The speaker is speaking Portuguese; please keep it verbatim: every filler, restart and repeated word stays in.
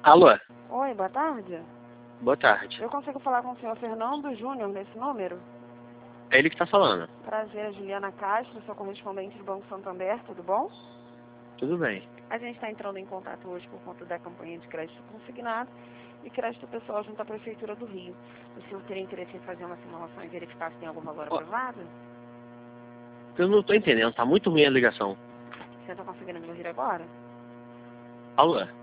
Alô? Oi, boa tarde. Boa tarde. Eu consigo falar com o senhor Fernando Júnior nesse número? É ele que tá falando. Prazer, Juliana Castro, sou correspondente do Banco Santander, tudo bom? Tudo bem. A gente está entrando em contato hoje por conta da campanha de crédito consignado e crédito pessoal junto à Prefeitura do Rio. O senhor teria interesse em fazer uma simulação e verificar se tem algum valor Ó. aprovado? Eu não tô entendendo, tá muito ruim a ligação. Você está conseguindo me ouvir agora? Alô?